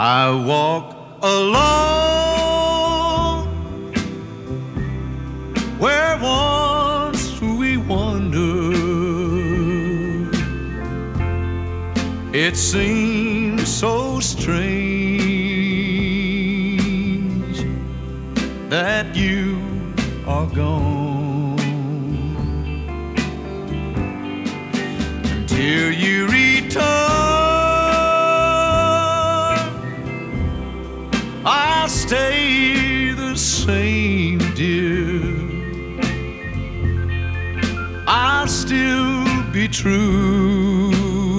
I walk alone where once we wandered. It seems so strange that you are gone until you return. I'll stay the same, dear. I'll still be true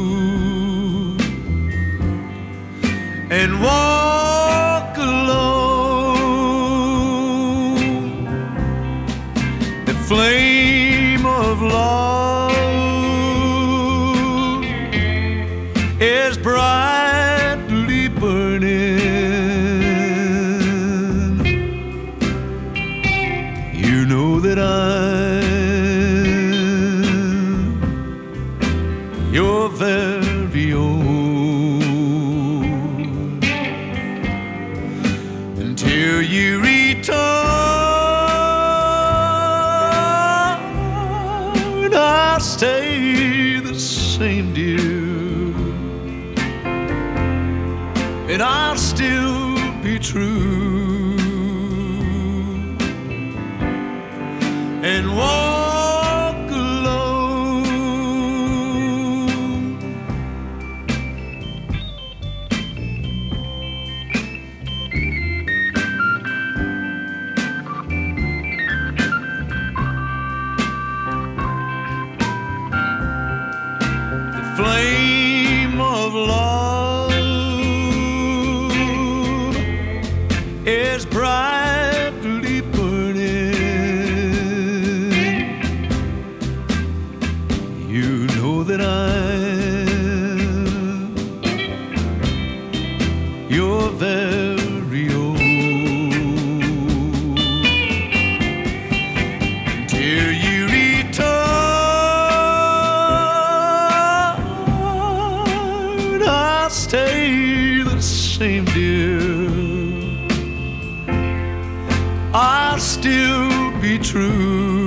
and walk alone. The flame of love is brightly burning. You know that I'm your very own until you return. I'll stay the same, dear, and I'll still be true and walk alone. The flame of love is brightly burning. You know that I'm your very own until you return. I'll stay the same, dear. I'll still be true